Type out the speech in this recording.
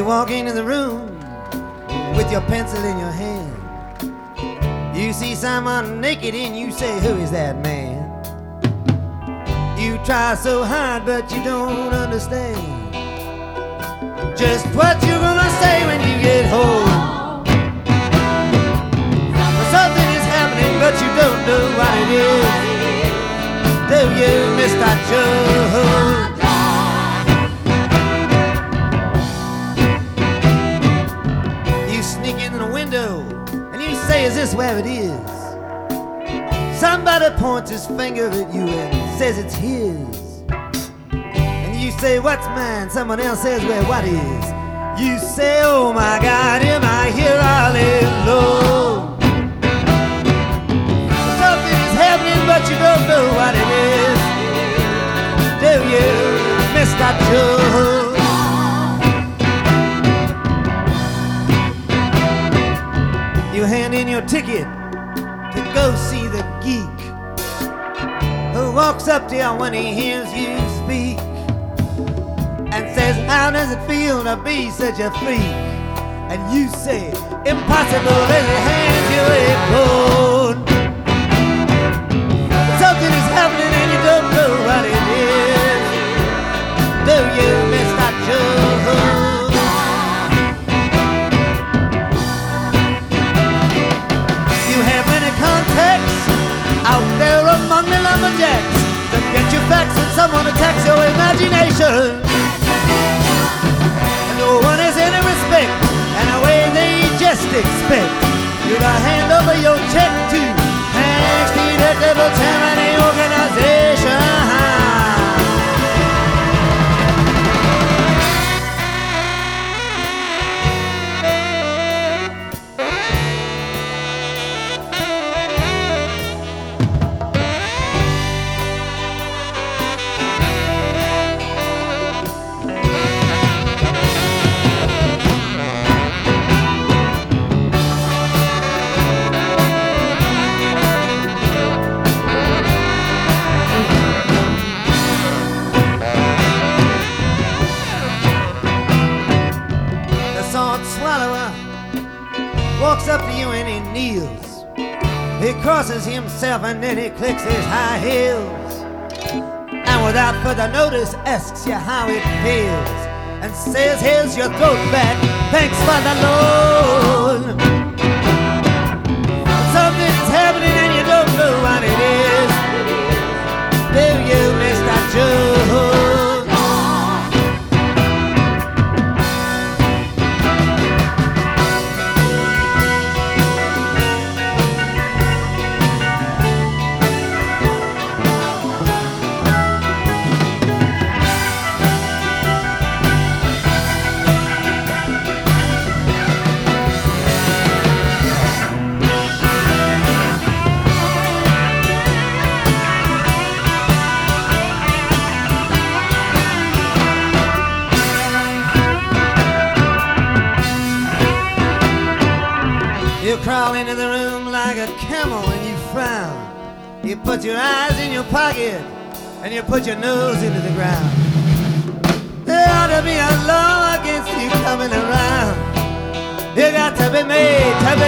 You walk into the room with your pencil in your hand. You see someone naked and you say, who is that man? You try so hard but you don't understand just what you're gonna say when you get home. Something is happening but you don't know what it is. Do you, Mr. Joe? And you say, is this where it is? Somebody points his finger at you and says it's his. And you say, what's mine? Someone else says, well, what is? You say, oh my God, am I here all alone? Something is happening but you don't know what it is. Do you, Mr. Joe? You hand in your ticket to go see the geek who walks up to you when he hears you speak and says, how does it feel to be such a freak? And you say, impossible, as he hands you a phone. Something is happening and you don't know what it is. Do you, Mr. Joe? Out there among the lumberjacks to get your facts when someone attacks your imagination. And no one has any respect, and the way they just expect you to hand over your check to Hank Street at Devil Charity Organization. Walks up to you and he kneels. He crosses himself and then he clicks his high heels. And without further notice asks you how it feels. And says, here's your throat back, thanks for the loan. Something's happening and you don't know what it is. Do you, Mr. Joe? You crawl into the room like a camel and you frown. You put your eyes in your pocket and you put your nose into the ground. There ought to be a law against you coming around. You got to be made to